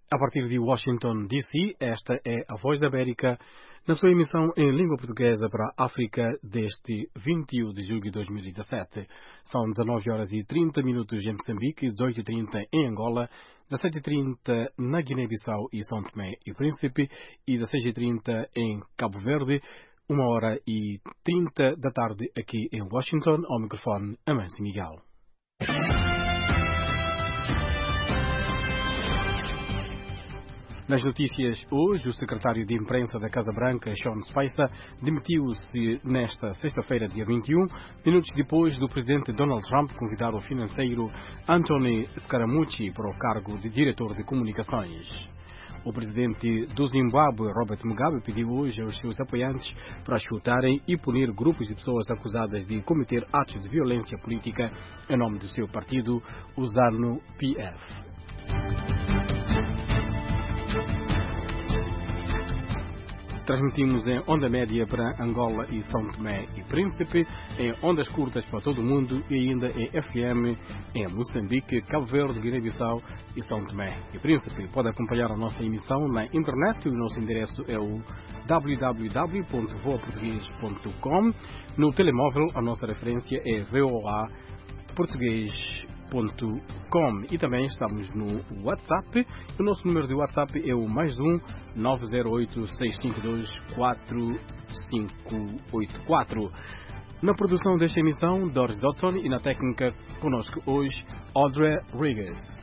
A partir de Washington, D.C., esta é a Voz da América, na sua emissão em língua portuguesa para a África deste 21 de julho de 2017. São 19 horas e 30 minutos em Moçambique, 18h30 em Angola, 17h30 na Guiné-Bissau e São Tomé e Príncipe e 16h30 em Cabo Verde, 1h30 da tarde aqui em Washington. Ao microfone, Amâncio Miguel. Nas notícias hoje, o secretário de imprensa da Casa Branca, Sean Spicer, demitiu-se nesta sexta-feira, dia 21, minutos depois do presidente Donald Trump convidar o financeiro Anthony Scaramucci para o cargo de diretor de comunicações. O presidente do Zimbábue, Robert Mugabe, pediu hoje aos seus apoiantes para chutarem e punir grupos de pessoas acusadas de cometer atos de violência política em nome do seu partido, o ZANU-PF. Transmitimos em onda média para Angola e São Tomé e Príncipe, em ondas curtas para todo o mundo e ainda em FM em Moçambique, Cabo Verde, Guiné-Bissau e São Tomé e Príncipe. Pode acompanhar a nossa emissão na internet. O nosso endereço é o www.voaportugues.com. No telemóvel, a nossa referência é voaportugues.com. E também estamos no WhatsApp. O nosso número de WhatsApp é o +1 908 652 4584. Na produção desta emissão, Doris Dodson, e na técnica conosco hoje, Audrey Rigas.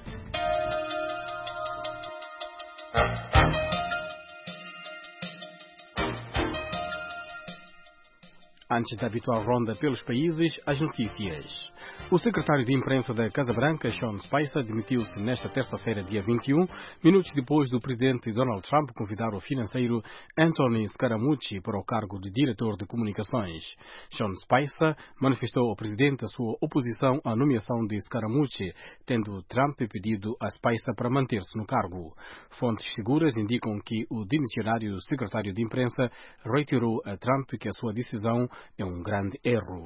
Antes da habitual ronda pelos países, as notícias. O secretário de imprensa da Casa Branca, Sean Spicer, demitiu-se nesta terça-feira, dia 21, minutos depois do presidente Donald Trump convidar o financeiro Anthony Scaramucci para o cargo de diretor de comunicações. Sean Spicer manifestou ao presidente a sua oposição à nomeação de Scaramucci, tendo Trump pedido a Spicer para manter-se no cargo. Fontes seguras indicam que o dimissionário secretário de imprensa reiterou a Trump que a sua decisão é um grande erro.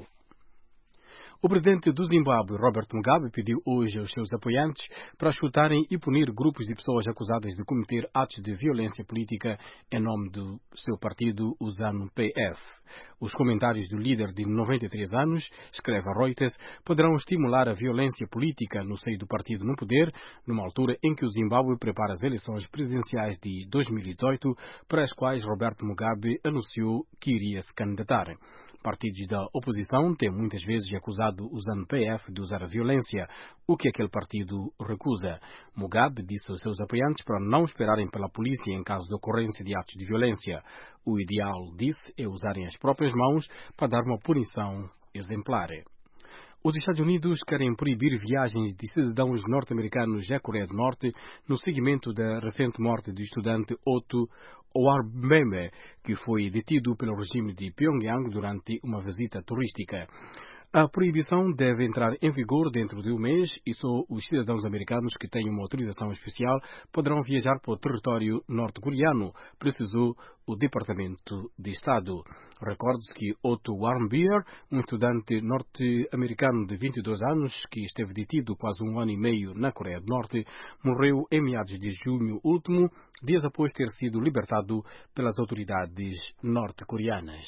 O presidente do Zimbábue, Robert Mugabe, pediu hoje aos seus apoiantes para chutarem e punir grupos de pessoas acusadas de cometer atos de violência política em nome do seu partido, o ZANU-PF. Os comentários do líder de 93 anos, escreve a Reuters, poderão estimular a violência política no seio do partido no poder, numa altura em que o Zimbábue prepara as eleições presidenciais de 2018, para as quais Roberto Mugabe anunciou que iria se candidatar. Partidos da oposição têm muitas vezes acusado o ZANU-PF de usar a violência, o que aquele partido recusa. Mugabe disse aos seus apoiantes para não esperarem pela polícia em caso de ocorrência de atos de violência. O ideal, disse, é usarem as próprias mãos para dar uma punição exemplar. Os Estados Unidos querem proibir viagens de cidadãos norte-americanos à Coreia do Norte no seguimento da recente morte do estudante Otto Warmbier, que foi detido pelo regime de Pyongyang durante uma visita turística. A proibição deve entrar em vigor dentro de um mês e só os cidadãos americanos que têm uma autorização especial poderão viajar para o território norte-coreano, precisou o Departamento de Estado. Recorde-se que Otto Warmbier, um estudante norte-americano de 22 anos que esteve detido quase um ano e meio na Coreia do Norte, morreu em meados de junho último, dias após ter sido libertado pelas autoridades norte-coreanas.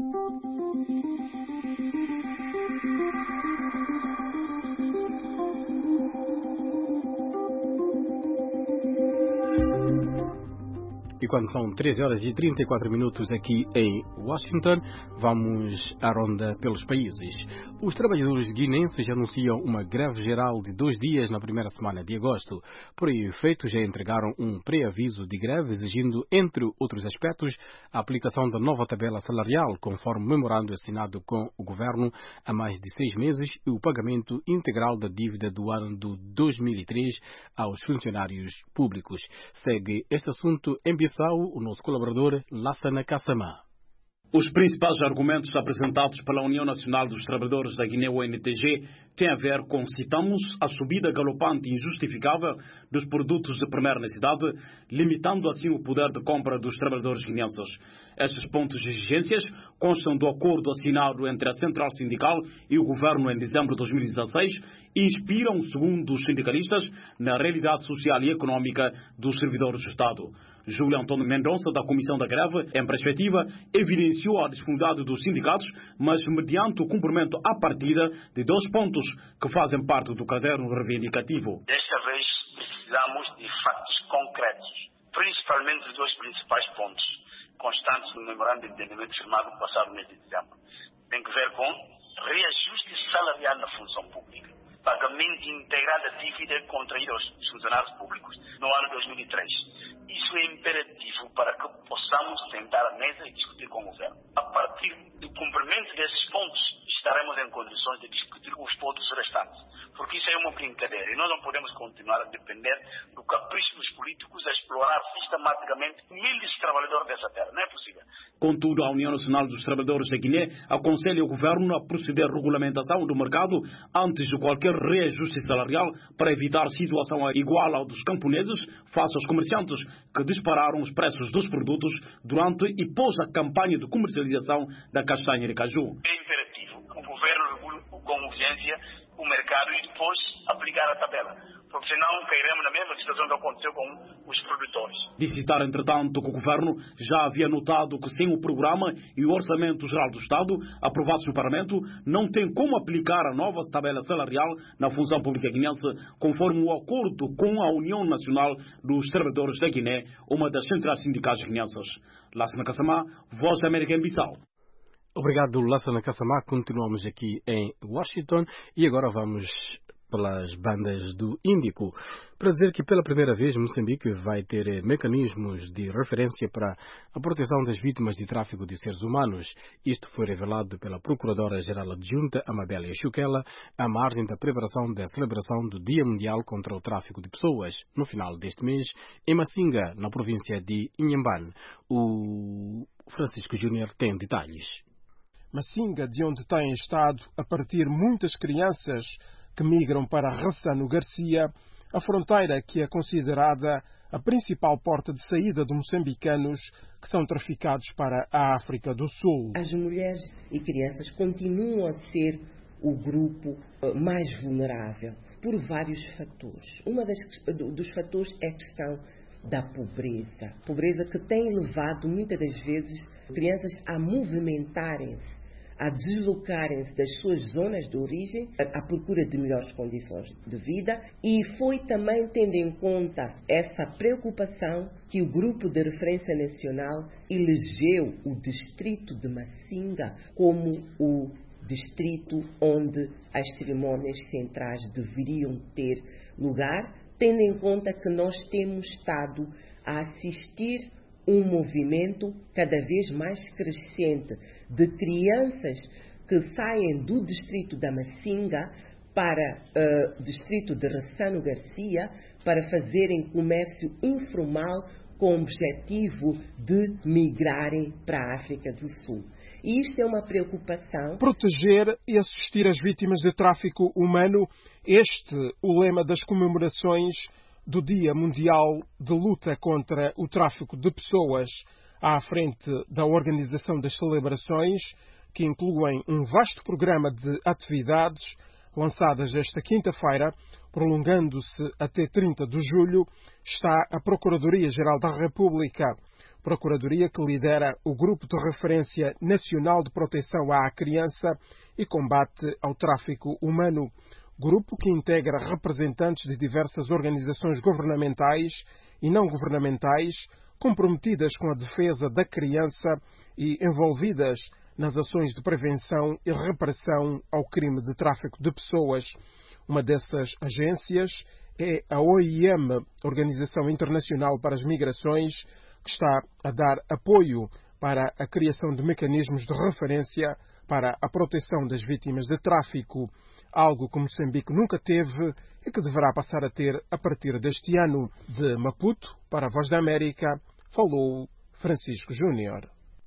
E quando são 13 horas e 34 minutos aqui em Washington, vamos à ronda pelos países. Os trabalhadores guineenses anunciam uma greve geral de 2 dias na primeira semana de agosto. Por efeito, já entregaram um pré-aviso de greve exigindo, entre outros aspectos, a aplicação da nova tabela salarial, conforme memorando assinado com o governo há mais de 6 meses, e o pagamento integral da dívida do ano de 2003 aos funcionários públicos. Segue este assunto em Bissau, o nosso colaborador Lassana Kassamá. Os principais argumentos apresentados pela União Nacional dos Trabalhadores da Guiné, UNTG, tem a ver com, citamos, a subida galopante e injustificável dos produtos de primeira necessidade, limitando assim o poder de compra dos trabalhadores guineenses. Estes pontos de exigências constam do acordo assinado entre a Central Sindical e o Governo em dezembro de 2016 e inspiram, segundo os sindicalistas, na realidade social e económica dos servidores do Estado. Júlio Antônio Mendonça, da Comissão da Greve, em perspectiva, evidenciou a disponibilidade dos sindicatos, mas mediante o cumprimento à partida de 2 pontos que fazem parte do caderno reivindicativo. Desta vez precisamos de fatos concretos, principalmente dos 2 principais pontos constantes no memorando de entendimento firmado no passado mês de dezembro. Tem que ver com reajuste salarial na função pública, pagamento integral da dívida contraída aos funcionários públicos no ano 2003. Isso é imperativo para que possamos sentar à mesa e discutir com o governo. A partir do cumprimento desses pontos, estaremos em condições de discutir os pontos restantes. Porque isso é uma brincadeira e nós não podemos continuar a depender do capricho dos políticos a explorar sistematicamente milhares de trabalhadores dessa terra. Não é possível. Contudo, a União Nacional dos Trabalhadores da Guiné aconselha o governo a proceder à regulamentação do mercado antes de qualquer reajuste salarial para evitar situação igual ao dos camponeses face aos comerciantes que dispararam os preços dos produtos durante e pós a campanha de comercialização da castanha de caju. É imperativo que o governo regule com urgência o mercado e depois aplicar a tabela, porque senão cairemos na mesma situação que aconteceu com os produtores. De citar, entretanto, que o governo já havia notado que sem o programa e o Orçamento Geral do Estado aprovados no Parlamento, não tem como aplicar a nova tabela salarial na função pública guinense, conforme o acordo com a União Nacional dos Trabalhadores da Guiné, uma das centrais sindicais guinenses. Lassana Kassamá, Voz da América em Bissau. Obrigado, Lassana Kassamá. Continuamos aqui em Washington e agora vamos pelas bandas do Índico para dizer que pela primeira vez Moçambique vai ter mecanismos de referência para a proteção das vítimas de tráfico de seres humanos. Isto foi revelado pela Procuradora-Geral Adjunta Amabélia Chukela à margem da preparação da celebração do Dia Mundial contra o Tráfico de Pessoas no final deste mês em Macinga, na província de Inhambane. O Francisco Júnior tem detalhes. Macinga, de onde têm estado a partir muitas crianças que migram para Ressano Garcia, a fronteira que é considerada a principal porta de saída de moçambicanos que são traficados para a África do Sul. As mulheres e crianças continuam a ser o grupo mais vulnerável por vários fatores. Dos fatores é a questão da pobreza. Pobreza que tem levado muitas das vezes crianças a movimentarem-se, a deslocarem-se das suas zonas de origem à procura de melhores condições de vida, e foi também tendo em conta essa preocupação que o Grupo de Referência Nacional elegeu o distrito de Macinga como o distrito onde as cerimônias centrais deveriam ter lugar, tendo em conta que nós temos estado a assistir um movimento cada vez mais crescente de crianças que saem do distrito da Macinga para o distrito de Ressano Garcia para fazerem comércio informal com o objetivo de migrarem para a África do Sul. E isto é uma preocupação. Proteger e assistir as vítimas de tráfico humano, o lema das comemorações do Dia Mundial de Luta contra o Tráfico de Pessoas, à frente da organização das celebrações, que incluem um vasto programa de atividades lançadas esta quinta-feira, prolongando-se até 30 de julho, está a Procuradoria-Geral da República, Procuradoria que lidera o Grupo de Referência Nacional de Proteção à Criança e Combate ao Tráfico Humano, grupo que integra representantes de diversas organizações governamentais e não governamentais comprometidas com a defesa da criança e envolvidas nas ações de prevenção e repressão ao crime de tráfico de pessoas. Uma dessas agências é a OIM, Organização Internacional para as Migrações, que está a dar apoio para a criação de mecanismos de referência para a proteção das vítimas de tráfico, algo que Moçambique nunca teve e que deverá passar a ter a partir deste ano. De Maputo, para a Voz da América, falou Francisco Júnior.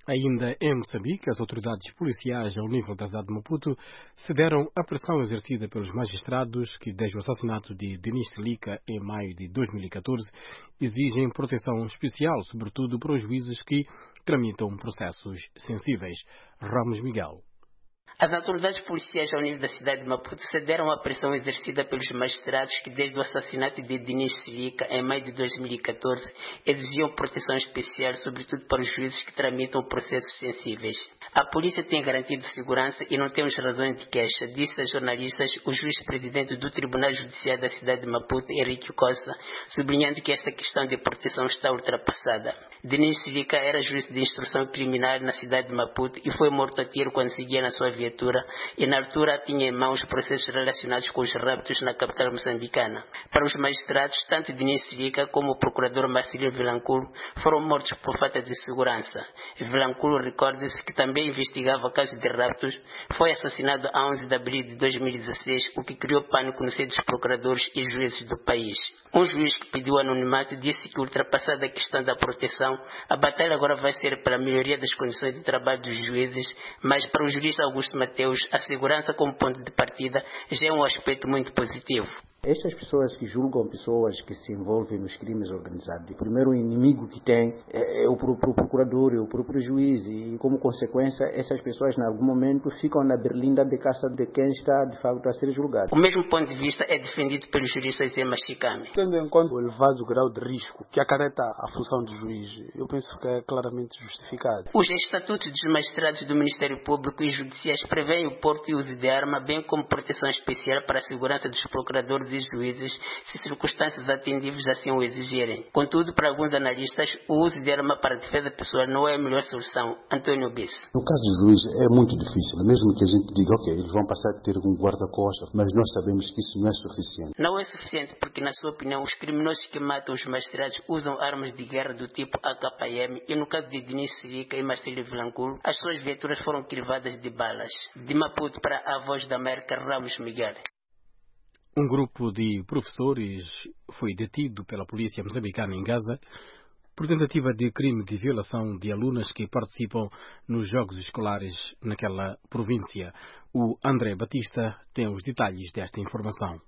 Ainda em Moçambique, as autoridades policiais ao nível da cidade de Maputo cederam à pressão exercida pelos magistrados que, desde o assassinato de Denis Silica em maio de 2014, exigem proteção especial, sobretudo para os juízes que tramitam processos sensíveis. Ramos Miguel. As autoridades policiais ao nível da cidade de Maputo cederam à pressão exercida pelos magistrados que, desde o assassinato de Denis Silica em maio de 2014, exigiam proteção especial, sobretudo para os juízes que tramitam processos sensíveis. A polícia tem garantido segurança e não temos razões de queixa, disse a jornalistas o juiz-presidente do Tribunal Judiciário da cidade de Maputo, Henrique Costa, sublinhando que esta questão de proteção está ultrapassada. Denis Silica era juiz de instrução criminal na cidade de Maputo e foi morto a tiro quando seguia na sua viatura e na altura tinha em mãos processos relacionados com os raptos na capital moçambicana. Para os magistrados, tanto Denis Silica como o procurador Marcelino Vilanculo foram mortos por falta de segurança. Vilanculo, recorda-se que também investigava casos de raptos, foi assassinado a 11 de abril de 2016, o que criou pânico no seio dos procuradores e juízes do país. Um juiz que pediu anonimato disse que, ultrapassada a questão da proteção, a batalha agora vai ser pela melhoria das condições de trabalho dos juízes, mas para o jurista Augusto Mateus, a segurança como ponto de partida já é um aspecto muito positivo. Estas pessoas que julgam pessoas que se envolvem nos crimes organizados, o primeiro inimigo que tem é o próprio procurador, é o próprio juiz, e como consequência essas pessoas em algum momento ficam na berlinda de caça de quem está de facto a ser julgado. O mesmo ponto de vista é defendido pelo jurista Zé Machicame. Tendo em conta o elevado grau de risco que acarreta a função do juiz, eu penso que é claramente justificado. Os estatutos dos magistrados do Ministério Público e judiciais prevêem o porte e uso de arma, bem como proteção especial para a segurança dos procuradores e juízes, se circunstâncias atendíveis assim o exigirem. Contudo, para alguns analistas, o uso de arma para a defesa pessoal não é a melhor solução. Antônio Biss. No caso do juiz é muito difícil, mesmo que a gente diga, ok, eles vão passar a ter um guarda-costas, mas nós sabemos que isso não é suficiente. Não é suficiente porque, na sua opinião, os criminosos que matam os magistrados usam armas de guerra do tipo AKM e, no caso de Denis Silica e Marcelo Vilanculo, as suas viaturas foram crivadas de balas. De Maputo para a Voz da América, Ramos Miguel. Um grupo de professores foi detido pela polícia moçambicana em Gaza por tentativa de crime de violação de alunas que participam nos jogos escolares naquela província. O André Batista tem os detalhes desta informação.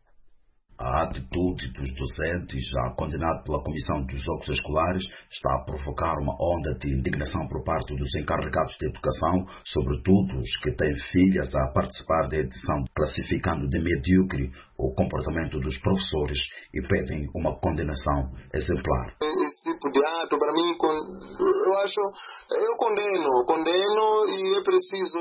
A atitude dos docentes, já condenado pela Comissão dos Jogos Escolares, está a provocar uma onda de indignação por parte dos encarregados de educação, sobretudo os que têm filhas a participar da edição, classificando de medíocre o comportamento dos professores e pedem uma condenação exemplar. Esse tipo de ato, para mim, eu condeno e é preciso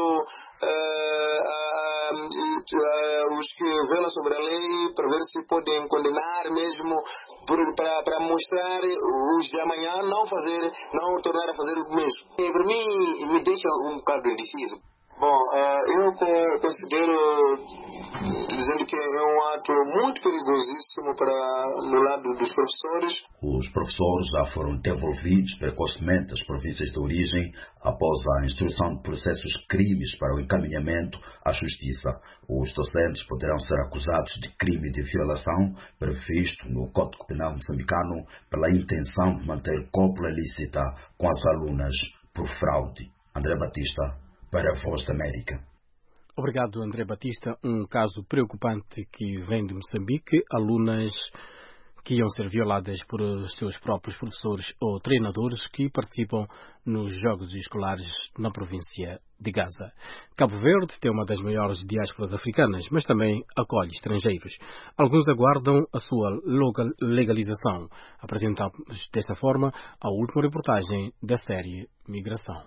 os que velam sobre a lei para ver se podem condenar mesmo para mostrar os de amanhã não tornar a fazer o mesmo. E para mim me deixa um bocado indeciso. Bom, eu considero dizendo que é um ato muito perigosíssimo no lado dos professores. Os professores já foram devolvidos precocemente às províncias de origem após a instrução de processos crimes para o encaminhamento à justiça. Os docentes poderão ser acusados de crime de violação previsto no Código Penal moçambicano pela intenção de manter cópula lícita com as alunas por fraude. André Batista, para a Voz da América. Obrigado, André Batista. Um caso preocupante que vem de Moçambique. Alunas que iam ser violadas por seus próprios professores ou treinadores que participam nos jogos escolares na província de Gaza. Cabo Verde tem uma das maiores diásporas africanas, mas também acolhe estrangeiros. Alguns aguardam a sua legalização. Apresentamos desta forma a última reportagem da série Migração.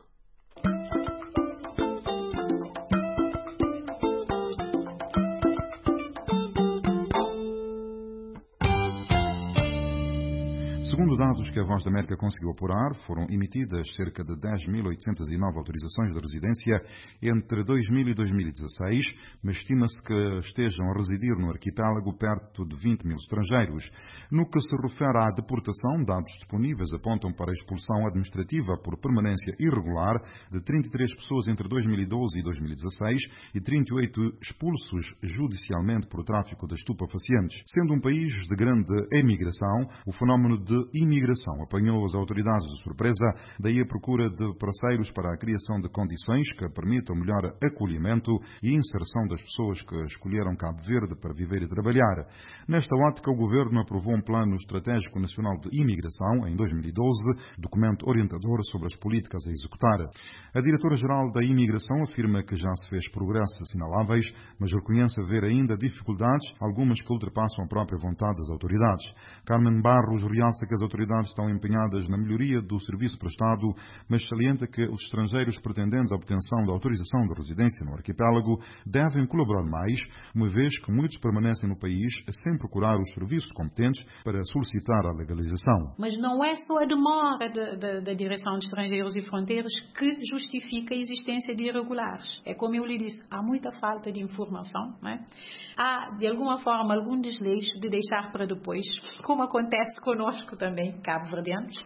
Segundo dados que a Voz da América conseguiu apurar, foram emitidas cerca de 10.809 autorizações de residência entre 2000 e 2016, mas estima-se que estejam a residir no arquipélago perto de 20 mil estrangeiros. No que se refere à deportação, dados disponíveis apontam para a expulsão administrativa por permanência irregular de 33 pessoas entre 2012 e 2016 e 38 expulsos judicialmente por tráfico de estupefacientes. Sendo um país de grande emigração, o fenómeno de de Imigração apanhou as autoridades de surpresa, daí a procura de parceiros para a criação de condições que permitam melhor acolhimento e inserção das pessoas que escolheram Cabo Verde para viver e trabalhar. Nesta ótica, o Governo aprovou um Plano Estratégico Nacional de Imigração em 2012, documento orientador sobre as políticas a executar. A Diretora-Geral da Imigração afirma que já se fez progressos assinaláveis, mas reconhece haver ainda dificuldades, algumas que ultrapassam a própria vontade das autoridades. Carmen Barros realça que as autoridades estão empenhadas na melhoria do serviço prestado, mas salienta que os estrangeiros pretendentes à obtenção da autorização de residência no arquipélago devem colaborar mais, uma vez que muitos permanecem no país sem procurar os serviços competentes para solicitar a legalização. Mas não é só a demora da Direção de Estrangeiros e Fronteiras que justifica a existência de irregulares. É como eu lhe disse, há muita falta de informação, não é? Há, de alguma forma, algum desleixo de deixar para depois, como acontece conosco também, cabo-verdianos.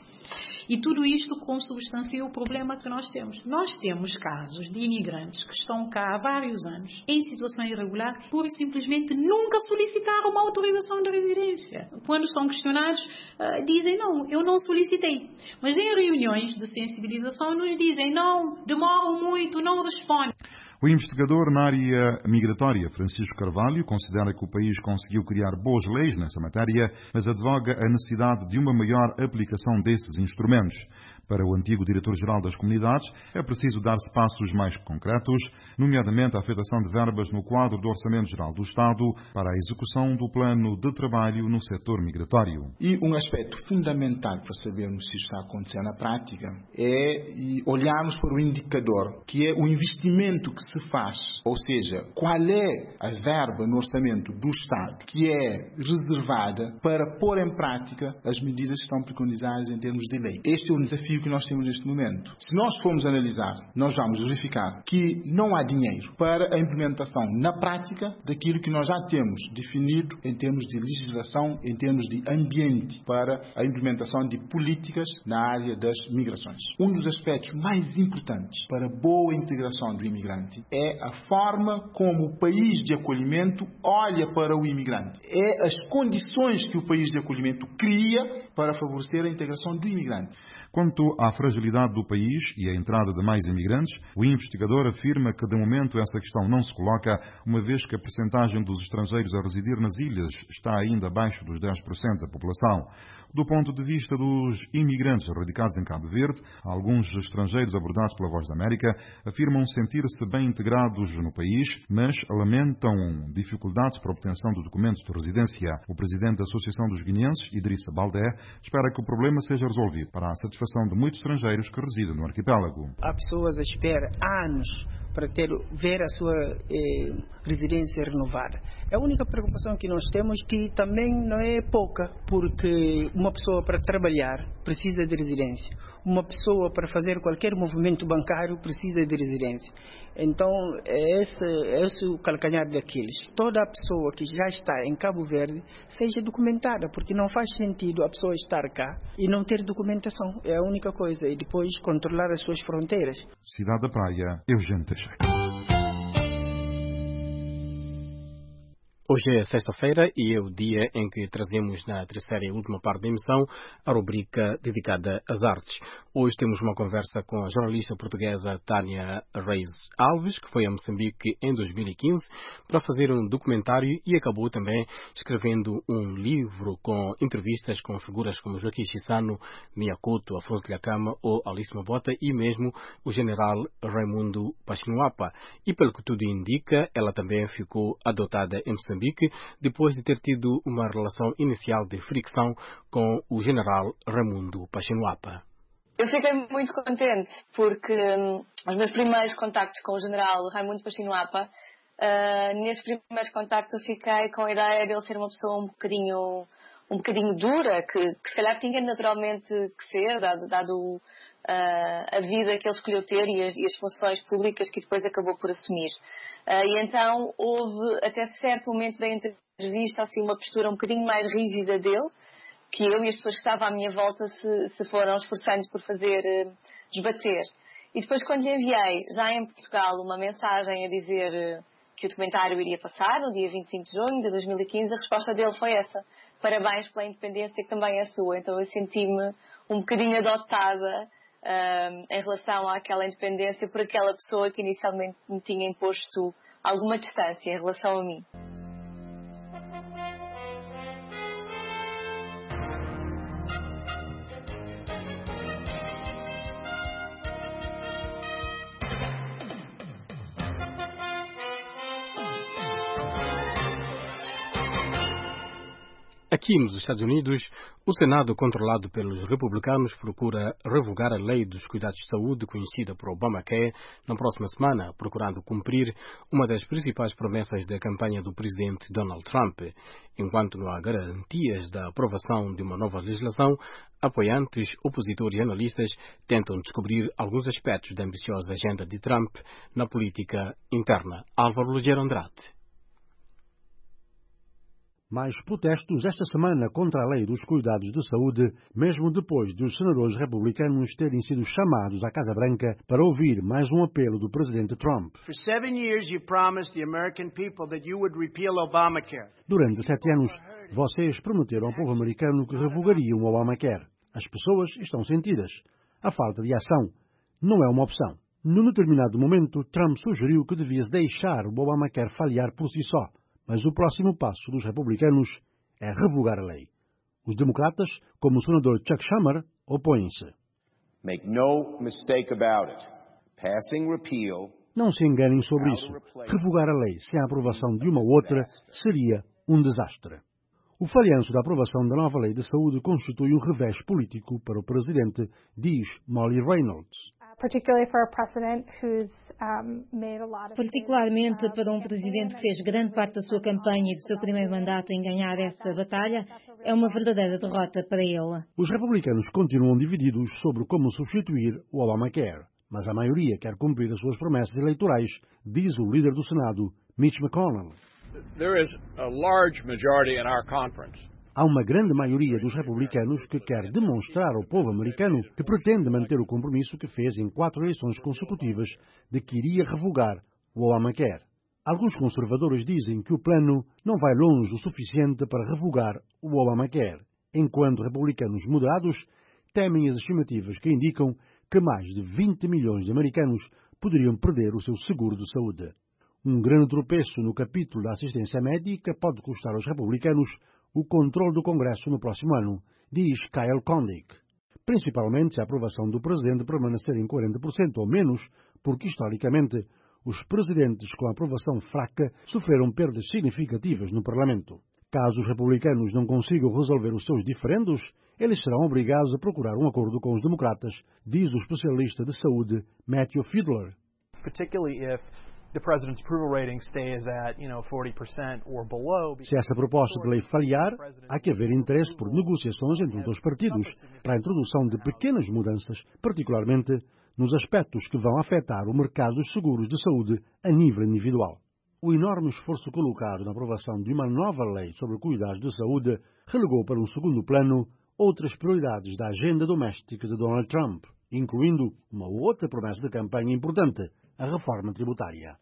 E tudo isto consubstancia o problema que nós temos. Nós temos casos de imigrantes que estão cá há vários anos, em situação irregular, pura e simplesmente nunca solicitaram uma autorização de residência. Quando são questionados, dizem, não, eu não solicitei. Mas em reuniões de sensibilização nos dizem, não, demoram muito, não respondem. O investigador na área migratória, Francisco Carvalho, considera que o país conseguiu criar boas leis nessa matéria, mas advoga a necessidade de uma maior aplicação desses instrumentos. Para o antigo diretor-geral das comunidades, é preciso dar-se passos mais concretos, nomeadamente a afetação de verbas no quadro do Orçamento Geral do Estado para a execução do plano de trabalho no setor migratório. E um aspecto fundamental para sabermos se está acontecendo na prática é olharmos para o indicador, que é o investimento que se faz, ou seja, qual é a verba no orçamento do Estado que é reservada para pôr em prática as medidas que estão preconizadas em termos de lei. Este é o desafio que nós temos neste momento. Se nós formos analisar, nós vamos verificar que não há dinheiro para a implementação na prática daquilo que nós já temos definido em termos de legislação, em termos de ambiente para a implementação de políticas na área das migrações. Um dos aspectos mais importantes para a boa integração do imigrante é a forma como o país de acolhimento olha para o imigrante. É as condições que o país de acolhimento cria para favorecer a integração do imigrante. Quanto à fragilidade do país e à entrada de mais imigrantes, o investigador afirma que de momento essa questão não se coloca, uma vez que a percentagem dos estrangeiros a residir nas ilhas está ainda abaixo dos 10% da população. Do ponto de vista dos imigrantes radicados em Cabo Verde, alguns estrangeiros abordados pela Voz da América afirmam sentir-se bem integrados no país, mas lamentam dificuldades para a obtenção de documentos de residência. O presidente da Associação dos Guineenses, Idrissa Baldé, espera que o problema seja resolvido para a satisfação de muitos estrangeiros que residem no arquipélago. Há pessoas a esperar anos para ver a sua residência renovada. A única preocupação que nós temos, que também não é pouca, porque uma pessoa para trabalhar precisa de residência. Uma pessoa para fazer qualquer movimento bancário precisa de residência. Então, esse o calcanhar daqueles. Toda a pessoa que já está em Cabo Verde seja documentada, porque não faz sentido a pessoa estar cá e não ter documentação. É a única coisa. E depois controlar as suas fronteiras. Cidade da Praia, Eugênio Teixeira. Hoje é sexta-feira e é o dia em que trazemos na terceira e última parte da emissão a rubrica dedicada às artes. Hoje temos uma conversa com a jornalista portuguesa Tânia Reis Alves, que foi a Moçambique em 2015 para fazer um documentário e acabou também escrevendo um livro com entrevistas com figuras como Joaquim Chissano, Miyakoto, Afonso Dhlakama ou Alice Mabota e mesmo o general Raimundo Pachinuapa. E pelo que tudo indica, ela também ficou adotada em Moçambique depois de ter tido uma relação inicial de fricção com o general Raimundo Pachinuapa. Eu fiquei muito contente porque os meus primeiros contactos com o general Raimundo Pachinuapa, nesses primeiros contactos eu fiquei com a ideia de ele ser uma pessoa um bocadinho dura, que se calhar tinha naturalmente que ser, dado a vida que ele escolheu ter e as funções públicas que depois acabou por assumir. E então houve até certo momento da entrevista assim, uma postura um bocadinho mais rígida dele, que eu e as pessoas que estavam à minha volta se foram esforçando por fazer desbater. E depois, quando lhe enviei, já em Portugal, uma mensagem a dizer que o documentário iria passar no dia 25 de junho de 2015, a resposta dele foi essa. parabéns pela independência que também é sua. Então eu senti-me um bocadinho adotada em relação àquela independência por aquela pessoa que inicialmente me tinha imposto alguma distância em relação a mim. Aqui nos Estados Unidos, o Senado, controlado pelos republicanos, procura revogar a lei dos cuidados de saúde, conhecida por Obamacare, na próxima semana, procurando cumprir uma das principais promessas da campanha do presidente Donald Trump. Enquanto não há garantias da aprovação de uma nova legislação, apoiantes, opositores e analistas tentam descobrir alguns aspectos da ambiciosa agenda de Trump na política interna. Álvaro Ligeiro Andrade. Mais protestos esta semana contra a lei dos cuidados de saúde, mesmo depois de os senadores republicanos terem sido chamados à Casa Branca para ouvir mais um apelo do presidente Trump. Durante 7 anos, vocês prometeram ao povo americano que revogariam o Obamacare. As pessoas estão sentidas. A falta de ação não é uma opção. Num determinado momento, Trump sugeriu que devia-se deixar o Obamacare falhar por si só. Mas o próximo passo dos republicanos é revogar a lei. Os democratas, como o senador Chuck Schumer, opõem-se. Não se enganem sobre isso. Revogar a lei sem a aprovação de uma ou outra seria um desastre. O falhanço da aprovação da nova lei de saúde constitui um revés político para o presidente, diz Molly Reynolds. Particularmente para um presidente que fez grande parte da sua campanha e do seu primeiro mandato em ganhar essa batalha, é uma verdadeira derrota para ele. Os republicanos continuam divididos sobre como substituir o Obamacare, mas a maioria quer cumprir as suas promessas eleitorais, diz o líder do Senado, Mitch McConnell. Há uma grande maioria dos republicanos que quer demonstrar ao povo americano que pretende manter o compromisso que fez em 4 eleições consecutivas de que iria revogar o Obamacare. Alguns conservadores dizem que o plano não vai longe o suficiente para revogar o Obamacare, enquanto republicanos moderados temem as estimativas que indicam que mais de 20 milhões de americanos poderiam perder o seu seguro de saúde. Um grande tropeço no capítulo da assistência médica pode custar aos republicanos o controle do Congresso no próximo ano, diz Kyle Kondik. Principalmente se a aprovação do presidente permanecer em 40% ou menos, porque, historicamente, os presidentes com a aprovação fraca sofreram perdas significativas no Parlamento. Caso os republicanos não consigam resolver os seus diferendos, eles serão obrigados a procurar um acordo com os democratas, diz o especialista de saúde Matthew Fiedler. Se essa proposta de lei falhar, há que haver interesse por negociações entre os dois partidos para a introdução de pequenas mudanças, particularmente nos aspectos que vão afetar o mercado dos seguros de saúde a nível individual. O enorme esforço colocado na aprovação de uma nova lei sobre cuidados de saúde relegou para um segundo plano outras prioridades da agenda doméstica de Donald Trump, incluindo uma outra promessa de campanha importante, a reforma tributária.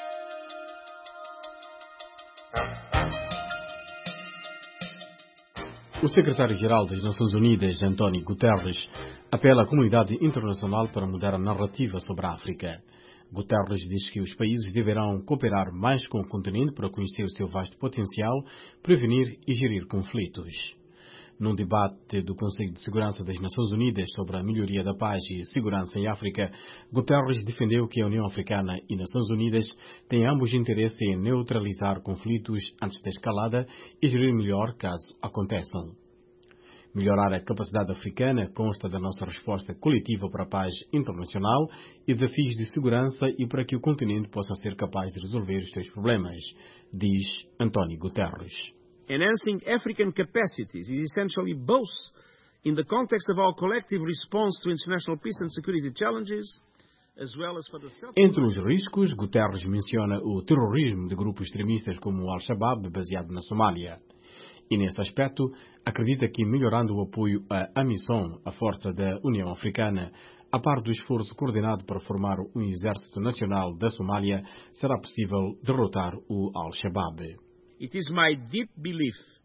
O secretário-geral das Nações Unidas, António Guterres, apela à comunidade internacional para mudar a narrativa sobre a África. Guterres diz que os países deverão cooperar mais com o continente para conhecer o seu vasto potencial, prevenir e gerir conflitos. Num debate do Conselho de Segurança das Nações Unidas sobre a melhoria da paz e segurança em África, Guterres defendeu que a União Africana e Nações Unidas têm ambos interesse em neutralizar conflitos antes da escalada e gerir melhor caso aconteçam. Melhorar a capacidade africana consta da nossa resposta coletiva para a paz internacional e desafios de segurança e para que o continente possa ser capaz de resolver os seus problemas, diz António Guterres. Enhancing African capacities is essentially both in the context of our collective response to international peace and security challenges, as well as for the Entre os riscos, Guterres menciona o terrorismo de grupos extremistas como o Al-Shabaab, baseado na Somália. E nesse aspecto, acredita que melhorando o apoio à AMISOM, a força da União Africana, a par do esforço coordenado para formar um exército nacional da Somália, será possível derrotar o Al-Shabaab. It is my deep belief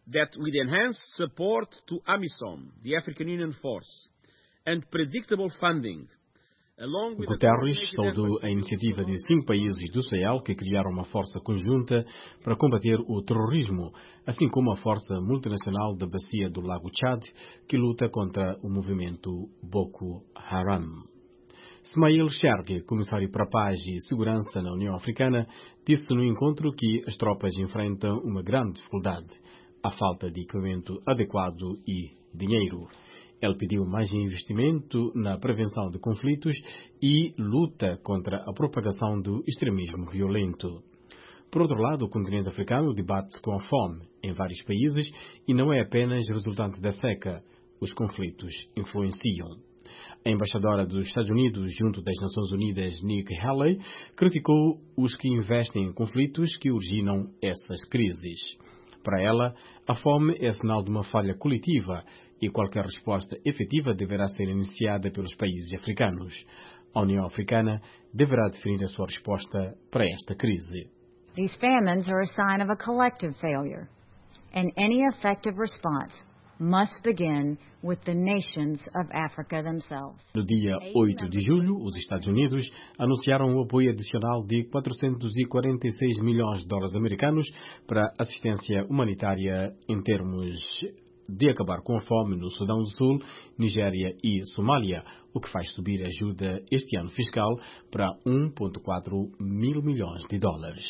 that with enhanced support to AMISOM, the African Union Force, and predictable funding, Guterres saudou a iniciativa de 5 países do Sahel que criaram uma força conjunta para combater o terrorismo, assim como a força multinacional da bacia do Lago Chad, que luta contra o movimento Boko Haram. Smail Chergui, comissário para a Paz e Segurança na União Africana, disse no encontro que as tropas enfrentam uma grande dificuldade: a falta de equipamento adequado e dinheiro. Ele pediu mais investimento na prevenção de conflitos e luta contra a propagação do extremismo violento. Por outro lado, o continente africano debate-se com a fome em vários países e não é apenas resultante da seca. Os conflitos influenciam. A embaixadora dos Estados Unidos junto das Nações Unidas, Nikki Haley, criticou os que investem em conflitos que originam essas crises. Para ela, a fome é sinal de uma falha coletiva e qualquer resposta efetiva deverá ser iniciada pelos países africanos. A União Africana deverá definir a sua resposta para esta crise. These famines are a sign of a collective failure, and any effective response must begin with the nations of Africa themselves. No dia 8 de julho, os Estados Unidos anunciaram o apoio adicional de 446 milhões de dólares americanos para assistência humanitária em termos de acabar com a fome no Sudão do Sul, Nigéria e Somália, o que faz subir a ajuda este ano fiscal para 1,4 mil milhões de dólares.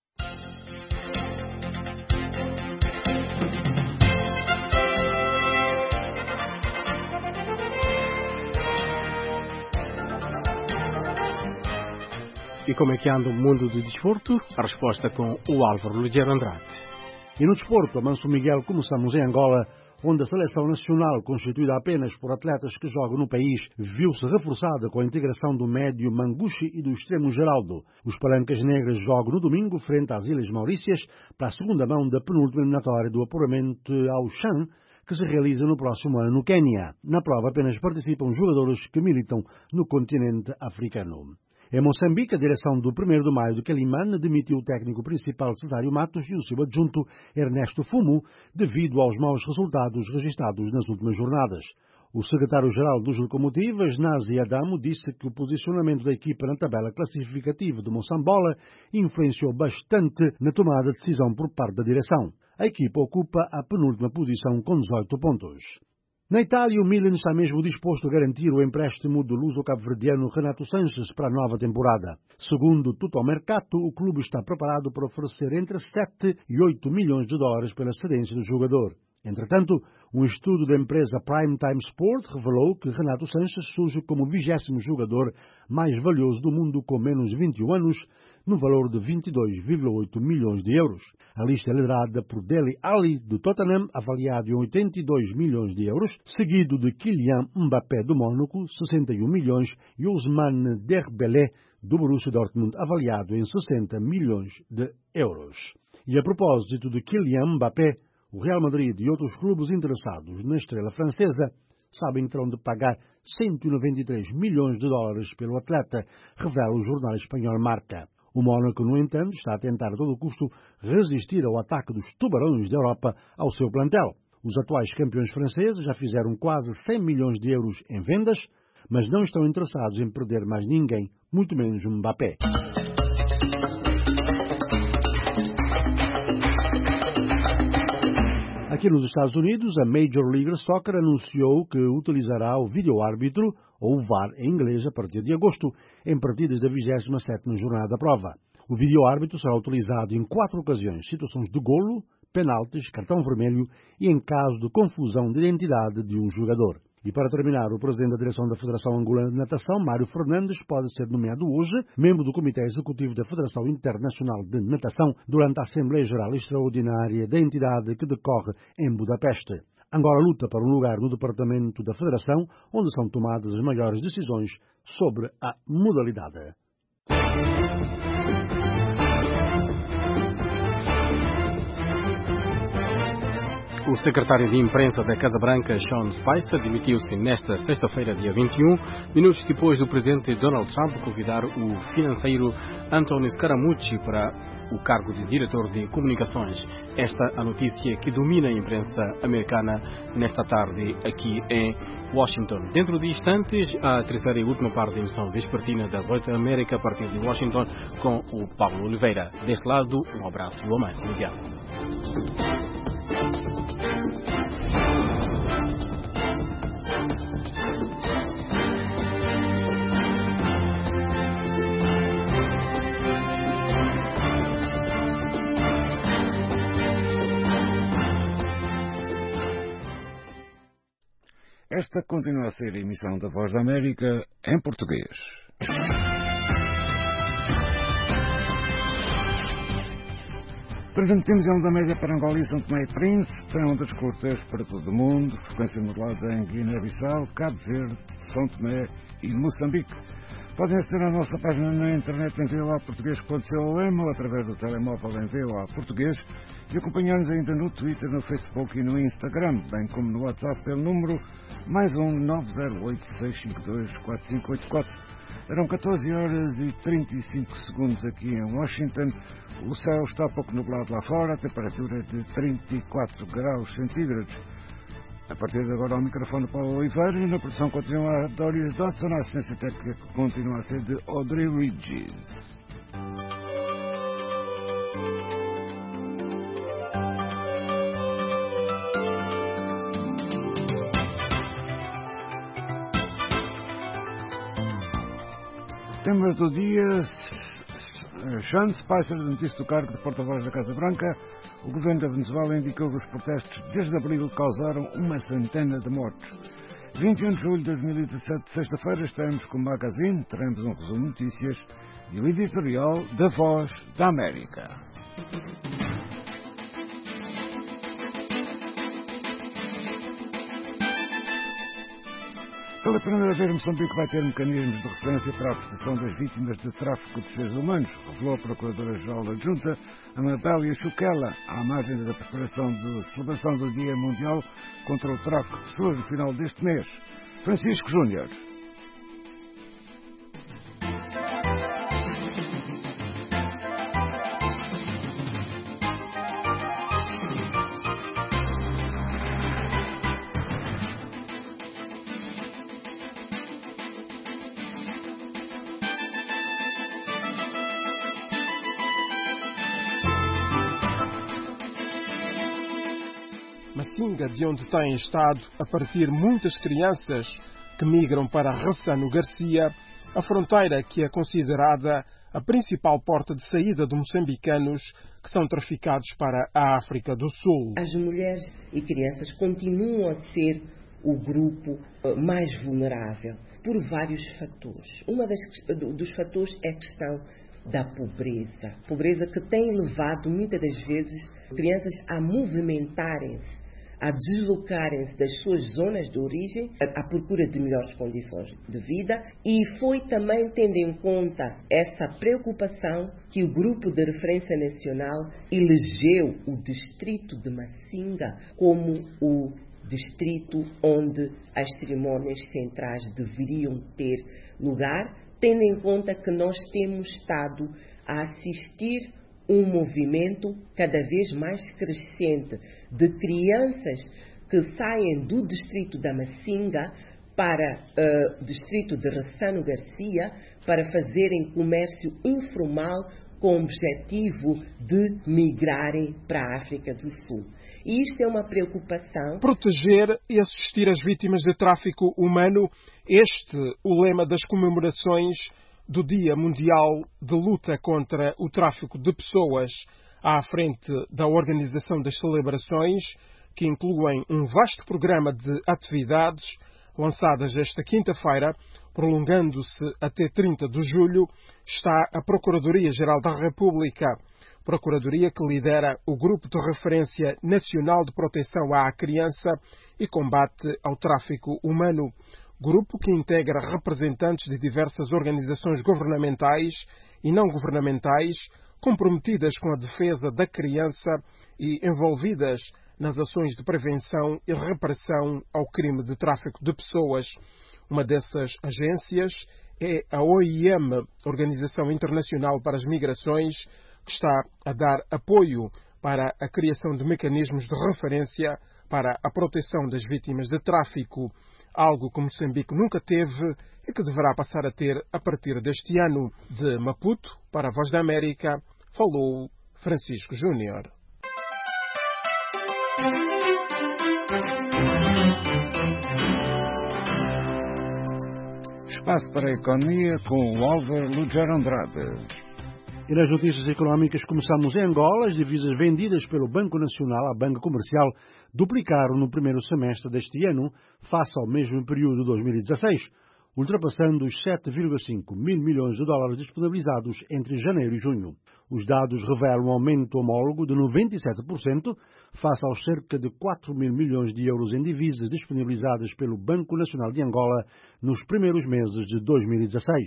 E como é que anda o mundo do desporto? A resposta com o Álvaro Ligeiro Andrade. E no desporto, a Manso Miguel, começamos em Angola, onde a seleção nacional, constituída apenas por atletas que jogam no país, viu-se reforçada com a integração do médio Manguchi e do extremo Geraldo. Os Palancas Negras jogam no domingo, frente às Ilhas Maurícias, para a segunda mão da penúltima eliminatória do apuramento ao CHAN, que se realiza no próximo ano no Quênia. Na prova apenas participam jogadores que militam no continente africano. Em Moçambique, a direção do 1º de Maio de Quelimane demitiu o técnico principal Cesário Matos e o seu adjunto Ernesto Fumo, devido aos maus resultados registrados nas últimas jornadas. O secretário-geral dos Locomotivas, Nazi Adamo, disse que o posicionamento da equipa na tabela classificativa de Moçambola influenciou bastante na tomada de decisão por parte da direção. A equipa ocupa a penúltima posição com 18 pontos. Na Itália, o Milan está mesmo disposto a garantir o empréstimo do luso-cabo-verdiano Renato Sanches para a nova temporada. Segundo Tuttomercato, o clube está preparado para oferecer entre 7 e 8 milhões de dólares pela cedência do jogador. Entretanto, um estudo da empresa Primetime Sport revelou que Renato Sanches surge como o 20º jogador mais valioso do mundo com menos de 21 anos, no valor de 22,8 milhões de euros. A lista é liderada por Dele Alli, do Tottenham, avaliado em 82 milhões de euros, seguido de Kylian Mbappé, do Mónaco, 61 milhões, e Ousmane Dembélé, do Borussia Dortmund, avaliado em 60 milhões de euros. E a propósito de Kylian Mbappé, o Real Madrid e outros clubes interessados na estrela francesa sabem que terão de pagar 193 milhões de dólares pelo atleta, revela o jornal espanhol Marca. O Mónaco, no entanto, está a tentar a todo custo resistir ao ataque dos tubarões da Europa ao seu plantel. Os atuais campeões franceses já fizeram quase 100 milhões de euros em vendas, mas não estão interessados em perder mais ninguém, muito menos Mbappé. Aqui nos Estados Unidos, a Major League Soccer anunciou que utilizará o vídeo-árbitro, ou VAR em inglês, a partir de agosto, em partidas da 27ª jornada da prova. O vídeo-árbitro será utilizado em 4 ocasiões, situações de golo, penaltis, cartão vermelho e em caso de confusão de identidade de um jogador. E para terminar, o presidente da direção da Federação Angolana de Natação, Mário Fernandes, pode ser nomeado hoje membro do Comitê Executivo da Federação Internacional de Natação durante a Assembleia Geral Extraordinária da entidade que decorre em Budapeste. Angola luta para um lugar no departamento da Federação, onde são tomadas as maiores decisões sobre a modalidade. O secretário de imprensa da Casa Branca, Sean Spicer, demitiu-se nesta sexta-feira, dia 21, minutos depois do presidente Donald Trump convidar o financeiro Anthony Scaramucci para o cargo de diretor de comunicações. Esta é a notícia que domina a imprensa americana nesta tarde aqui em Washington. Dentro de instantes, a terceira e última parte da emissão vespertina da Voz da América a partir de Washington com o Paulo Oliveira. Deste lado, um abraço do Amâncio Miguel. Esta continua a ser a emissão da Voz da América em português. Transmitimos em onda média para Angola e São Tomé e Príncipe, em ondas curtas para todo o mundo, frequência modulada em Guiné-Bissau, Cabo Verde, São Tomé e Moçambique. Podem aceder à nossa página na internet em voaportugues.com ou através do telemóvel em VOA Português e acompanhar-nos ainda no Twitter, no Facebook e no Instagram, bem como no WhatsApp pelo número +1 908 652 4584. Eram 14 horas e 35 segundos aqui em Washington. O céu está pouco nublado lá fora, a temperatura é de 34 graus centígrados. A partir de agora, ao microfone do Paulo Oliveira, e na produção continua a Doris Dodson, a assistência técnica continua a ser de Audrey Rigid. Temas do dia: Sean Spicer demitiu-se do cargo de porta-voz da Casa Branca. O governo da Venezuela indicou que os protestos desde abril causaram uma centena de mortos. 21 de julho de 2017, sexta-feira, estaremos com o Magazine, teremos um resumo de notícias e o editorial da Voz da América. Pela primeira vez, Moçambique vai ter mecanismos de referência para a proteção das vítimas de tráfico de seres humanos, revelou a Procuradora-Geral Adjunta, Amália Chuquela, à margem da preparação de celebração do Dia Mundial contra o Tráfico de Pessoas no final deste mês. Francisco Júnior. Macinga, de onde têm estado a partir muitas crianças que migram para Ressano Garcia, a fronteira que é considerada a principal porta de saída de moçambicanos que são traficados para a África do Sul. As mulheres e crianças continuam a ser o grupo mais vulnerável por vários fatores. Dos fatores é a questão da pobreza que tem levado muitas das vezes crianças a movimentarem-se, a deslocarem-se das suas zonas de origem à procura de melhores condições de vida, e foi também tendo em conta essa preocupação que o Grupo de Referência Nacional elegeu o distrito de Macinga como o distrito onde as cerimônias centrais deveriam ter lugar, tendo em conta que nós temos estado a assistir um movimento cada vez mais crescente de crianças que saem do distrito da Macinga para o distrito de Ressano Garcia para fazerem comércio informal com o objetivo de migrarem para a África do Sul. E isto é uma preocupação. Proteger e assistir as vítimas de tráfico humano, o lema das comemorações do Dia Mundial de Luta contra o Tráfico de Pessoas, à frente da organização das celebrações, que incluem um vasto programa de atividades lançadas esta quinta-feira, prolongando-se até 30 de julho, está a Procuradoria-Geral da República, Procuradoria que lidera o Grupo de Referência Nacional de Proteção à Criança e Combate ao Tráfico Humano, grupo que integra representantes de diversas organizações governamentais e não governamentais comprometidas com a defesa da criança e envolvidas nas ações de prevenção e repressão ao crime de tráfico de pessoas. Uma dessas agências é a OIM, Organização Internacional para as Migrações, que está a dar apoio para a criação de mecanismos de referência para a proteção das vítimas de tráfico, algo que Moçambique nunca teve e que deverá passar a ter a partir deste ano. De Maputo, para a Voz da América, falou Francisco Júnior. Espaço para a Economia com o Álvaro Lugero Andrade. E nas notícias económicas começamos em Angola. As divisas vendidas pelo Banco Nacional à banca comercial duplicaram no primeiro semestre deste ano, face ao mesmo período de 2016, ultrapassando os 7,5 mil milhões de dólares disponibilizados entre janeiro e junho. Os dados revelam um aumento homólogo de 97%, face aos cerca de 4 mil milhões de euros em divisas disponibilizadas pelo Banco Nacional de Angola nos primeiros meses de 2016.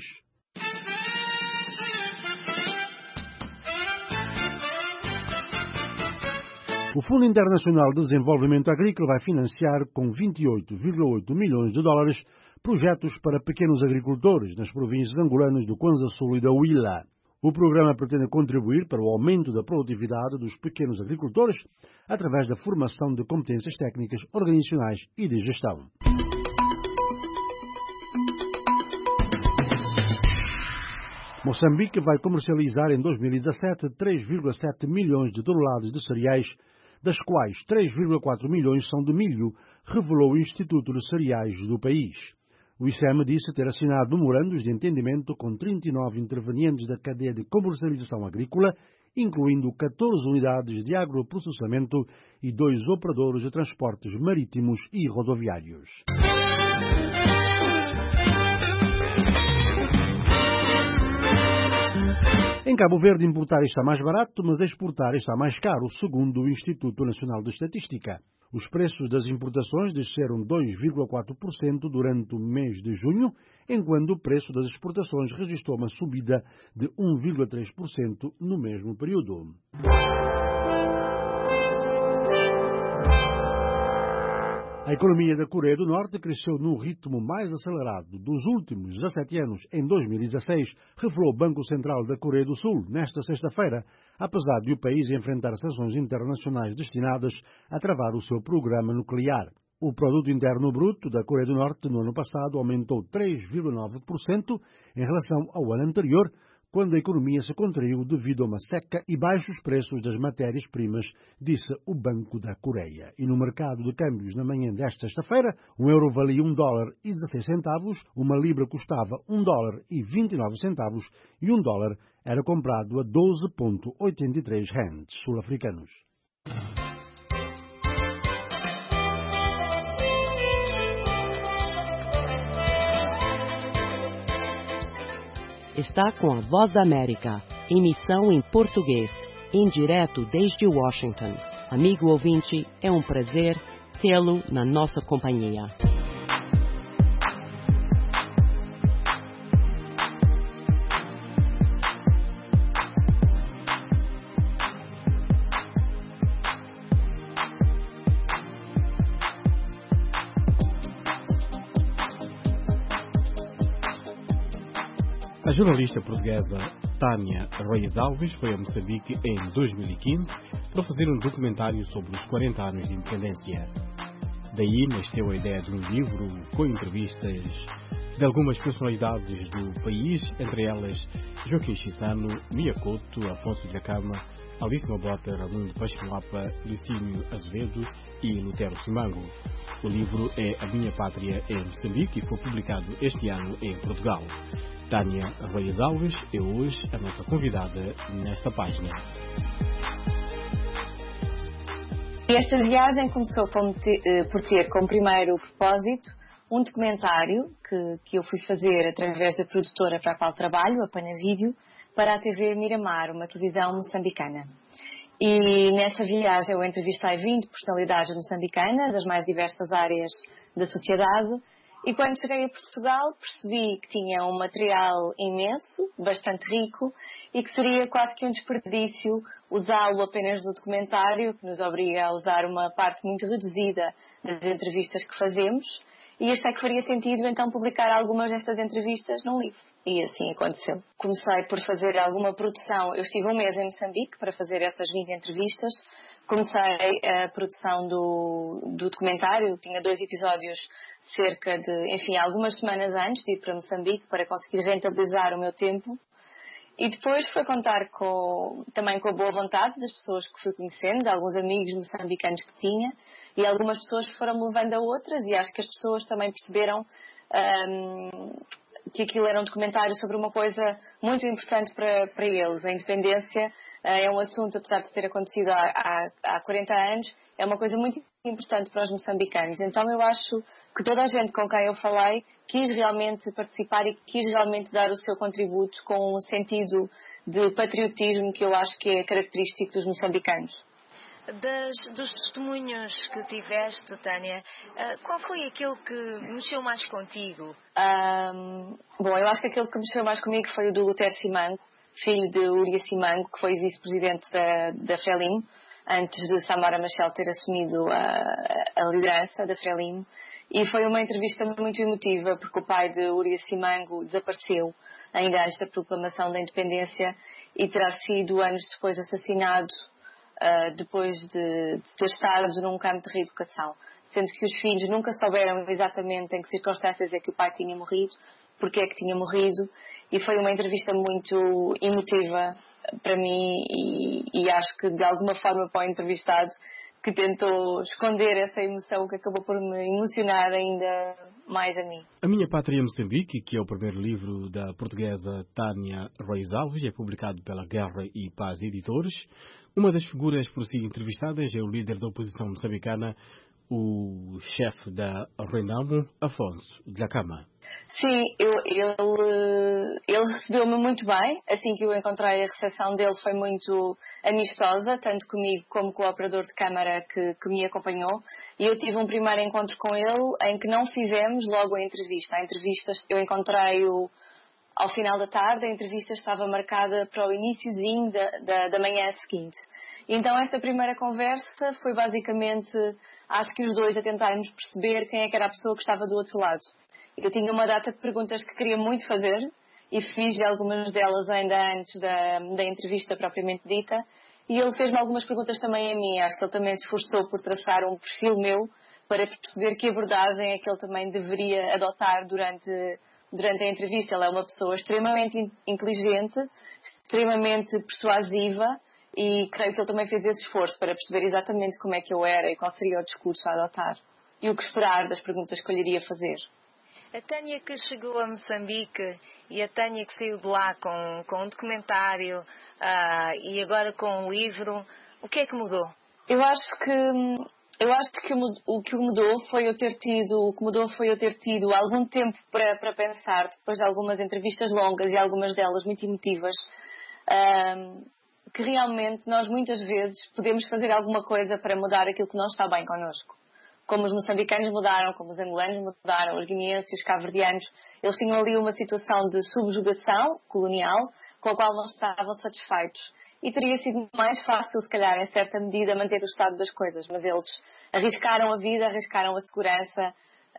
O Fundo Internacional de Desenvolvimento Agrícola vai financiar com 28,8 milhões de dólares projetos para pequenos agricultores nas províncias angolanas do Kwanza Sul e da Huila. O programa pretende contribuir para o aumento da produtividade dos pequenos agricultores através da formação de competências técnicas, organizacionais e de gestão. Moçambique vai comercializar em 2017 3,7 milhões de toneladas de cereais, das quais 3,4 milhões são de milho, revelou o Instituto de Cereais do país. O ICEM disse ter assinado memorandos de entendimento com 39 intervenientes da cadeia de comercialização agrícola, incluindo 14 unidades de agroprocessamento e 2 operadores de transportes marítimos e rodoviários. Em Cabo Verde, importar está mais barato, mas exportar está mais caro, segundo o Instituto Nacional de Estatística. Os preços das importações desceram 2,4% durante o mês de junho, enquanto o preço das exportações registrou uma subida de 1,3% no mesmo período. A economia da Coreia do Norte cresceu no ritmo mais acelerado dos últimos 17 anos em 2016, revelou o Banco Central da Coreia do Sul nesta sexta-feira, apesar de o país enfrentar sanções internacionais destinadas a travar o seu programa nuclear. O Produto Interno Bruto da Coreia do Norte no ano passado aumentou 3,9% em relação ao ano anterior, quando a economia se contraiu devido a uma seca e baixos preços das matérias-primas, disse o Banco da Coreia. E no mercado de câmbios na manhã desta sexta-feira, um euro valia $1,16, uma libra custava $1,29 e um dólar era comprado a 12,83 rands sul-africanos. Está com a Voz da América, emissão em português, em direto desde Washington. Amigo ouvinte, é um prazer tê-lo na nossa companhia. A jornalista portuguesa Tânia Reis Alves foi a Moçambique em 2015 para fazer um documentário sobre os 40 anos de independência. Daí nasceu a ideia de um livro com entrevistas de algumas personalidades do país, entre elas Joaquim Chissano, Mia Couto, Afonso Jacama, Alice Mabota, Raimundo Pascoapa, Licínio Azevedo e Lutero Simango. O livro é A Minha Pátria em Moçambique e foi publicado este ano em Portugal. Tânia Reis Alves é hoje a nossa convidada nesta página. Esta viagem começou por ter como primeiro propósito um documentário que eu fui fazer através da produtora para a qual trabalho, a Panavídeo, para a TV Miramar, uma televisão moçambicana. E nessa viagem eu entrevistei 20 personalidades moçambicanas, das mais diversas áreas da sociedade, E quando cheguei a Portugal percebi que tinha um material imenso, bastante rico, e que seria quase que um desperdício usá-lo apenas no documentário, que nos obriga a usar uma parte muito reduzida das entrevistas que fazemos, e achei que faria sentido então publicar algumas destas entrevistas num livro. E assim aconteceu. Comecei por fazer alguma produção. Eu estive um mês em Moçambique para fazer essas 20 entrevistas. Comecei a produção do documentário. Tinha 2 episódios cerca de, enfim, algumas semanas antes de ir para Moçambique para conseguir rentabilizar o meu tempo. E depois foi contar também com a boa vontade das pessoas que fui conhecendo, de alguns amigos moçambicanos que tinha, e algumas pessoas foram me levando a outras, e acho que as pessoas também perceberam que aquilo era um documentário sobre uma coisa muito importante para eles. A independência é um assunto, apesar de ter acontecido há 40 anos, é uma coisa muito importante para os moçambicanos. Então eu acho que toda a gente com quem eu falei quis realmente participar e quis realmente dar o seu contributo com um sentido de patriotismo que eu acho que é característico dos moçambicanos. Dos testemunhos que tiveste, Tânia, qual foi aquele que mexeu mais contigo? Bom, eu acho que aquele que mexeu mais comigo foi o do Lutero Simango, filho de Uria Simango, que foi vice-presidente da Frelimo, antes de Samora Machel ter assumido a liderança da Frelimo. E foi uma entrevista muito emotiva, porque o pai de Uria Simango desapareceu ainda antes da proclamação da independência e terá sido anos depois assassinado, depois de ter estado num campo de reeducação, sendo que os filhos nunca souberam exatamente em que circunstâncias é que o pai tinha morrido, porque é que tinha morrido, e foi uma entrevista muito emotiva para mim e acho que de alguma forma para o entrevistado que tentou esconder essa emoção que acabou por me emocionar ainda mais a mim. A Minha Pátria Moçambique, que é o primeiro livro da portuguesa Tânia Reis Alves, é publicado pela Guerra e Paz Editores. Uma das figuras por si entrevistadas é o líder da oposição moçambicana, o chefe da Renamo, Afonso Dhlakama. Sim, ele recebeu-me muito bem. Assim que eu encontrei, a recepção dele foi muito amistosa, tanto comigo como com o operador de câmara que me acompanhou. E eu tive um primeiro encontro com ele em que não fizemos logo a entrevista. Eu encontrei-o ao final da tarde, a entrevista estava marcada para o iniciozinho da manhã seguinte. Então essa primeira conversa foi basicamente, acho que os dois a tentarmos perceber quem é que era a pessoa que estava do outro lado. Eu tinha uma data de perguntas que queria muito fazer e fiz algumas delas ainda antes da entrevista propriamente dita, e ele fez-me algumas perguntas também a mim. Acho que ele também se esforçou por traçar um perfil meu para perceber que abordagem é que ele também deveria adotar durante a entrevista. Ele é uma pessoa extremamente inteligente, extremamente persuasiva, e creio que ele também fez esse esforço para perceber exatamente como é que eu era e qual seria o discurso a adotar e o que esperar das perguntas que eu lhe iria fazer. A Tânia que chegou a Moçambique e a Tânia que saiu de lá com um documentário e agora com um livro, o que é que mudou? Eu acho que o que mudou foi eu ter tido algum tempo para pensar, depois de algumas entrevistas longas e algumas delas muito emotivas, que realmente nós muitas vezes podemos fazer alguma coisa para mudar aquilo que não está bem connosco. Como os moçambicanos mudaram, como os angolanos mudaram, os guineenses e os cabo-verdianos, eles tinham ali uma situação de subjugação colonial com a qual não estavam satisfeitos. E teria sido mais fácil, se calhar, em certa medida, manter o estado das coisas. Mas eles arriscaram a vida, arriscaram a segurança,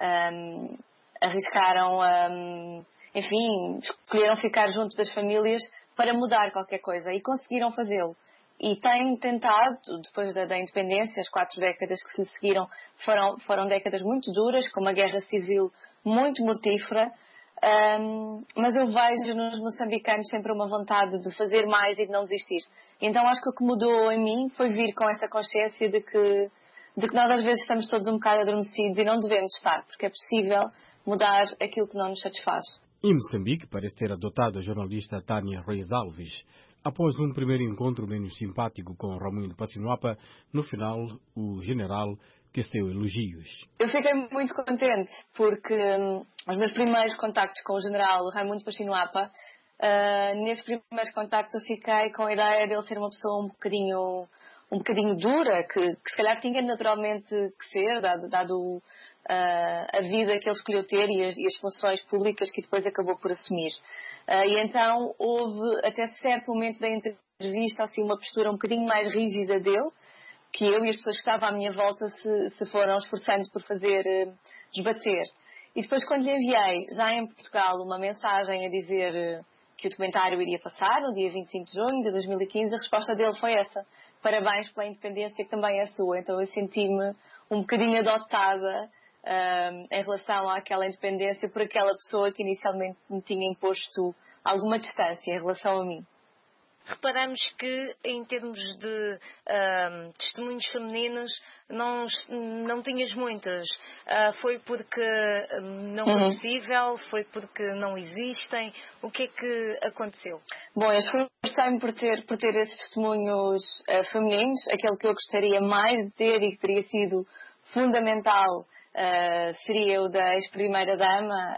enfim, escolheram ficar junto das famílias para mudar qualquer coisa. E conseguiram fazê-lo. E têm tentado, depois da independência, as 4 décadas que se lhe seguiram foram décadas muito duras, com uma guerra civil muito mortífera, mas eu vejo nos moçambicanos sempre uma vontade de fazer mais e de não desistir. Então acho que o que mudou em mim foi vir com essa consciência de que nós às vezes estamos todos um bocado adormecidos e não devemos estar, porque é possível mudar aquilo que não nos satisfaz. Em Moçambique, parece ter adotado a jornalista Tânia Reis Alves. Após um primeiro encontro menos simpático com Raimundo Passinwapa, no final, o general teceu elogios. Eu fiquei muito contente, porque os meus primeiros contactos com o general Raimundo Passinwapa, nesses primeiros contactos eu fiquei com a ideia de ele ser uma pessoa um bocadinho dura, que se calhar tinha naturalmente que ser, dado a vida que ele escolheu ter e as funções públicas que depois acabou por assumir. E então houve até certo momento da entrevista assim, uma postura um bocadinho mais rígida dele, que eu e as pessoas que estavam à minha volta se foram esforçando por fazer desbater. E depois, quando lhe enviei, já em Portugal, uma mensagem a dizer que o documentário iria passar no dia 25 de junho de 2015, a resposta dele foi essa: parabéns pela independência que também é sua. Então eu senti-me um bocadinho adotada em relação àquela independência por aquela pessoa que inicialmente me tinha imposto alguma distância em relação a mim. Reparamos que, em termos de testemunhos femininos, não tinhas muitas. Foi porque não foi possível? Foi porque não existem? O que é que aconteceu? Bom, eu esforcei-me por ter esses testemunhos femininos. Aquele que eu gostaria mais de ter e que teria sido fundamental seria o da ex-primeira-dama,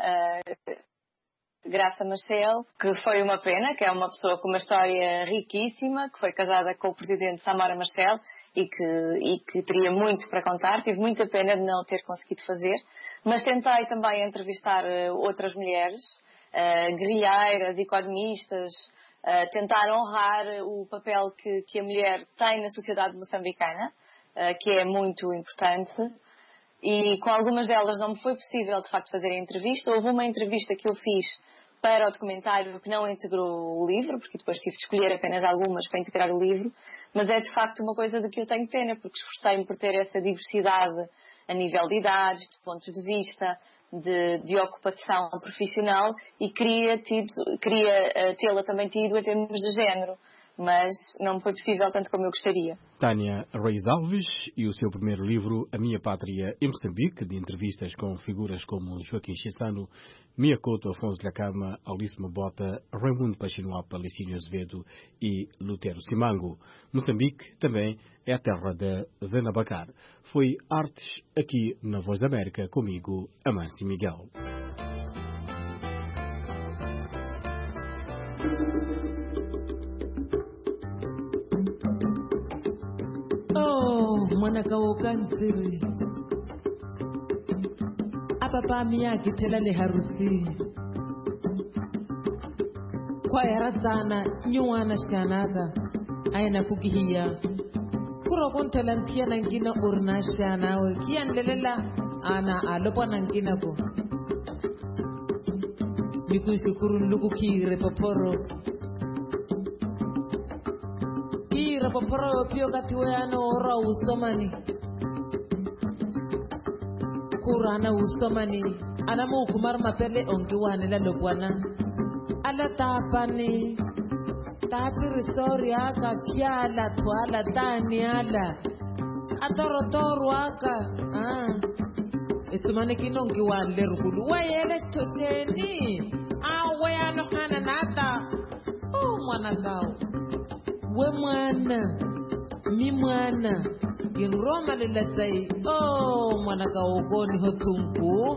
Graça Machel, que foi uma pena, que é uma pessoa com uma história riquíssima, que foi casada com o presidente Samora Machel e que teria muito para contar. Tive muita pena de não ter conseguido fazer, mas tentei também entrevistar outras mulheres, guerrilheiras, economistas, tentar honrar o papel que a mulher tem na sociedade moçambicana, que é muito importante. E com algumas delas não me foi possível, de facto, fazer a entrevista. Houve uma entrevista que eu fiz para o documentário que não integrou o livro, porque depois tive de escolher apenas algumas para integrar o livro, mas é de facto uma coisa de que eu tenho pena, porque esforcei-me por ter essa diversidade a nível de idades, de pontos de vista, de ocupação profissional, e queria tê-la também tido em termos de género, mas não foi possível tanto como eu gostaria. Tânia Reis Alves e o seu primeiro livro, A Minha Pátria em Moçambique, de entrevistas com figuras como Joaquim Chissano, Mia Couto, Afonso de Acama, Alice Mabota, Raimundo Pachinuapa, Licínio Azevedo e Lutero Simango. Moçambique também é a terra da Zena Bacar. Foi Artes aqui na Voz da América, comigo, Amâncio Miguel. Mwanaka wokanziri apa pamiyaki phela le harusi kwa yaradzana nyuwana shanaka aina kukihiya kuro kontela ntia nangina urna shanawe kiyanlelela ana alopa nangina ko nikunshukuru ndugu kire poporo poporo pio katiwe ano ora usomani kurana usomani ana mo kumar mapele onki wane la lobwana ala tapani tapi risori aka kiala twala tani ala atoro aka esumane kinonki wane lerukulu wayele stoseni awe ano hana nata mwana kao we mwana mi mwana kinroma lelatsai mwana ka ogoni hotunku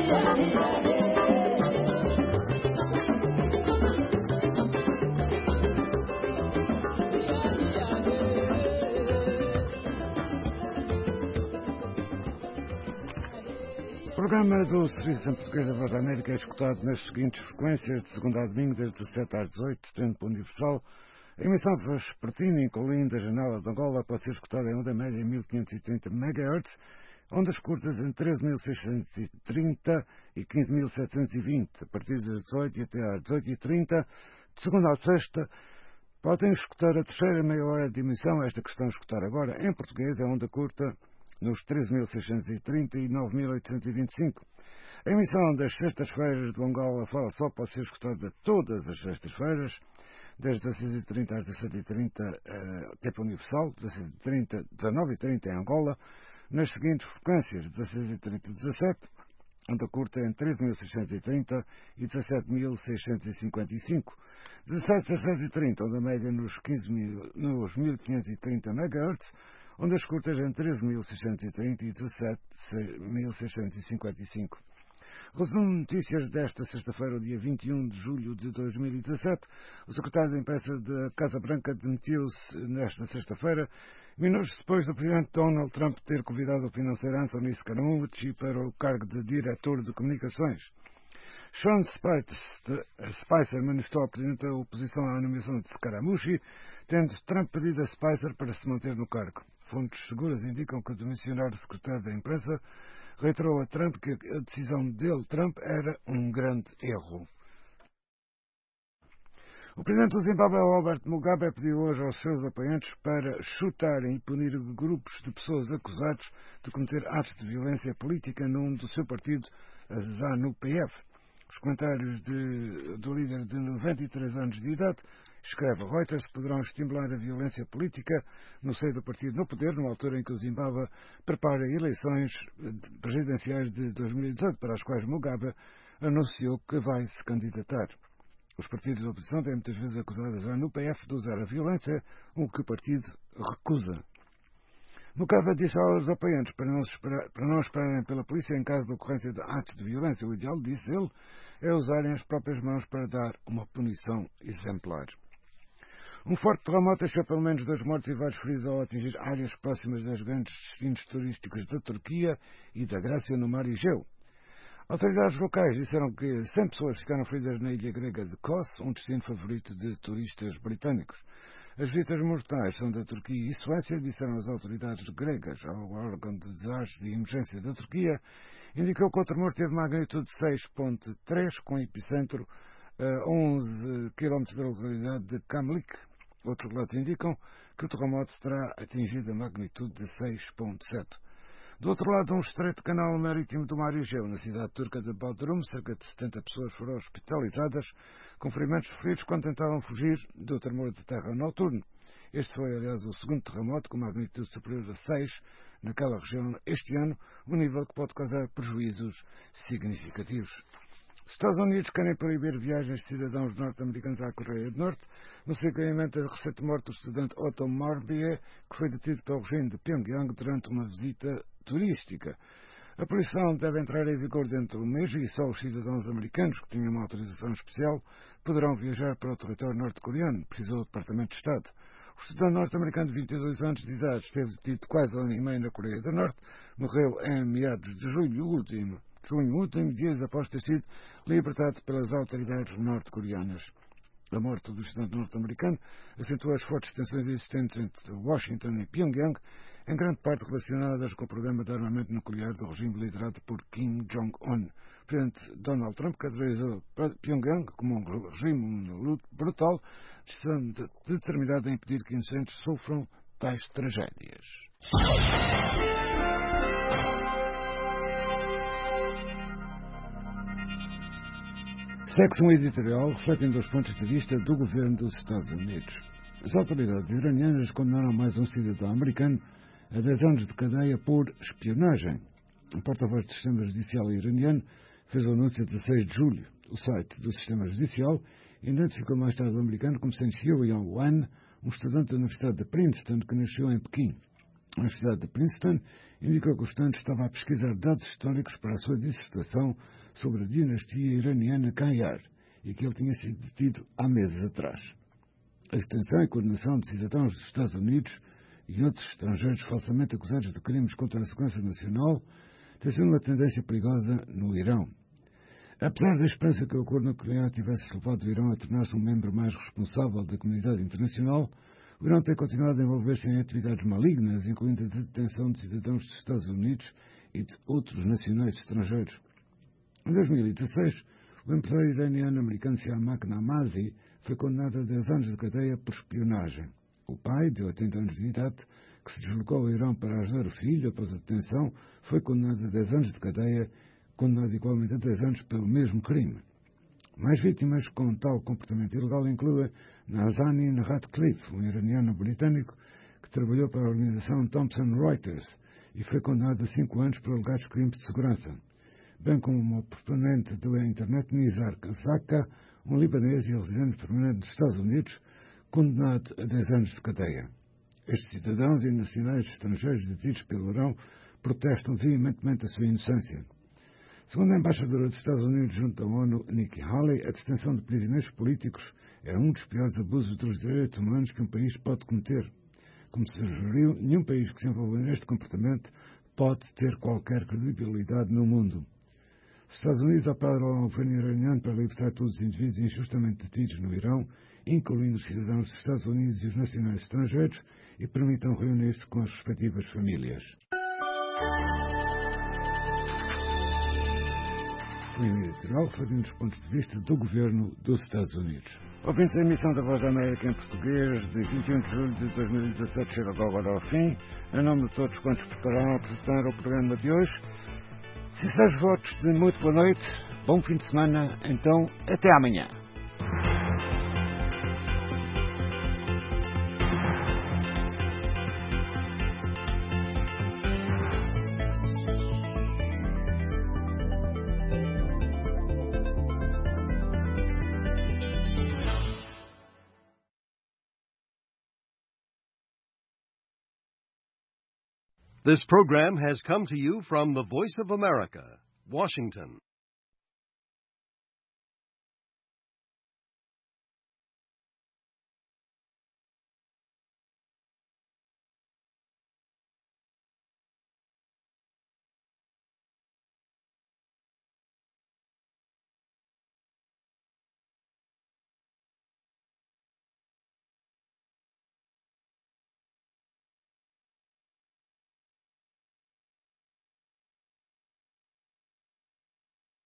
O programa do Serviço de Português da Voz da América é escutado nas seguintes frequências, de segunda a domingo, das 17 às 18, tempo universal. A emissão vespertina, incluindo a janela de Angola, pode ser escutada em onda média em 1530 MHz, ondas curtas em 13.630 e 15.720, a partir das 18 e até às 18h30, de segunda a sexta. Podem escutar a terceira meia hora de emissão, esta que estão a escutar agora, em português, é onda curta, nos 13.630 e 9.825. A emissão das sextas-feiras do Angola Fala Só pode ser escutada todas as sextas-feiras, das 16h30 às 17h30, tempo universal, 16h30, 19h30 em Angola, nas seguintes frequências, 16h30 e 17, onda curta em 13.630 e 17.655. 17 a 17h30, onda média nos 1.530 MHz, ondas curtas em 13.630 e 17.655. Resumo de notícias desta sexta-feira, dia 21 de julho de 2017. O secretário de imprensa da Casa Branca demitiu-se nesta sexta-feira, minutos depois do presidente Donald Trump ter convidado o financeiro Anthony Scaramucci para o cargo de diretor de comunicações. Sean Spicer manifestou ao presidente a oposição à nomeação de Scaramucci, tendo Trump pedido a Spicer para se manter no cargo. Fontes seguras indicam que o demissionário secretário da imprensa reiterou a Trump que a decisão dele, Trump, era um grande erro. O presidente do Zimbábue, Robert Mugabe, pediu hoje aos seus apoiantes para chutarem e punir grupos de pessoas acusados de cometer atos de violência política no nome do seu partido, a ZANU-PF. Os comentários do líder de 93 anos de idade, escreve Reuters, poderão estimular a violência política no seio do partido no poder, numa altura em que o Zimbábue prepara eleições presidenciais de 2018, para as quais Mugabe anunciou que vai se candidatar. Os partidos da oposição têm muitas vezes acusado a ZANU-PF de usar a violência, o que o partido recusa. Mugabe disse aos apoiantes para não esperarem pela polícia em caso de ocorrência de atos de violência. O ideal, disse ele, é usarem as próprias mãos para dar uma punição exemplar. Um forte terremoto deixou pelo menos 2 mortos e vários feridos ao atingir áreas próximas das grandes destinos turísticos da Turquia e da Grécia no mar Egeu. Autoridades locais disseram que 100 pessoas ficaram feridas na ilha grega de Kos, um destino favorito de turistas britânicos. As vítimas mortais são da Turquia e Suécia, disseram as autoridades gregas. Ao órgão de desastres de emergência da Turquia indicou que o tremor teve magnitude de 6.3, com epicentro a 11 km da localidade de Kamlik. Outros relatos indicam que o terremoto terá atingido a magnitude de 6.7. Do outro lado, um estreito canal marítimo do mar Egeu, na cidade turca de Bodrum, cerca de 70 pessoas foram hospitalizadas com ferimentos feridos quando tentavam fugir do tremor de terra noturno. Este foi, aliás, o segundo terremoto com magnitude superior a 6 naquela região este ano, um nível que pode causar prejuízos significativos. Os Estados Unidos querem proibir viagens de cidadãos norte-americanos à Coreia do Norte, no seguimento da recente morte do estudante Otto Warmbier, que foi detido pelo regime de Pyongyang durante uma visita turística. A proibição deve entrar em vigor dentro de um mês e só os cidadãos americanos que tinham uma autorização especial poderão viajar para o território norte-coreano, precisou o Departamento de Estado. O estudante norte-americano de 22 anos de idade esteve detido quase 1 ano e meio na Coreia do Norte, morreu em meados de junho último, dias após ter sido libertado pelas autoridades norte-coreanas. A morte do estudante norte-americano acentua as fortes tensões existentes entre Washington e Pyongyang, em grande parte relacionadas com o programa de armamento nuclear do regime liderado por Kim Jong-un. O presidente Donald Trump caracterizou Pyongyang como um regime brutal, determinado a impedir que inocentes sofram tais tragédias. Segue-se um editorial refletindo os pontos de vista do governo dos Estados Unidos. As autoridades iranianas condenaram mais um cidadão americano a 10 anos de cadeia por espionagem. O porta-voz do sistema judicial iraniano fez o anúncio a 16 de julho. O site do sistema judicial identificou mais tarde o americano como sendo Xiu Yong-wan, um estudante da Universidade de Princeton que nasceu em Pequim. A Universidade de Princeton indicou que o estudante estava a pesquisar dados históricos para a sua dissertação sobre a dinastia iraniana Qajar e que ele tinha sido detido há meses atrás. A detenção e condenação de cidadãos dos Estados Unidos e outros estrangeiros falsamente acusados de crimes contra a segurança nacional tem sido uma tendência perigosa no Irão. Apesar da esperança que o acordo nuclear tivesse levado o Irão a tornar-se um membro mais responsável da comunidade internacional, o Irão tem continuado a envolver-se em atividades malignas, incluindo a detenção de cidadãos dos Estados Unidos e de outros nacionais estrangeiros. Em 2016, o empresário iraniano-americano Siamak Namazi foi condenado a 10 anos de cadeia por espionagem. O pai, de 80 anos de idade, que se deslocou ao Irão para ajudar o filho após a detenção, foi condenado a 10 anos de cadeia, condenado igualmente a 10 anos pelo mesmo crime. Mais vítimas com tal comportamento ilegal incluem Nazanin Ratcliffe, um iraniano britânico que trabalhou para a organização Thomson Reuters e foi condenado a 5 anos por alegados crimes de segurança, bem como o proponente da internet Nizar Kazaka, um libanês e residente permanente dos Estados Unidos, condenado a 10 anos de cadeia. Estes cidadãos e nacionais estrangeiros detidos pelo Irão protestam veementemente a sua inocência. Segundo a embaixadora dos Estados Unidos junto à ONU, Nikki Haley, a detenção de prisioneiros políticos é um dos piores abusos dos direitos humanos que um país pode cometer. Como se sugeriu, nenhum país que se envolva neste comportamento pode ter qualquer credibilidade no mundo. Os Estados Unidos apelam ao governo iraniano para libertar todos os indivíduos injustamente detidos no Irão, incluindo os cidadãos dos Estados Unidos e os nacionais estrangeiros, e permitam reunir-se com as respectivas famílias. O editorial foi um dos pontos de vista do governo dos Estados Unidos. Ouvintes, a emissão da Voz da América em português de 21 de julho de 2017 chega agora ao fim. Em nome de todos quantos prepararam a apresentar o programa de hoje, sinceros votos de muito boa noite, bom fim de semana, então até amanhã. This program has come to you from the Voice of America, Washington.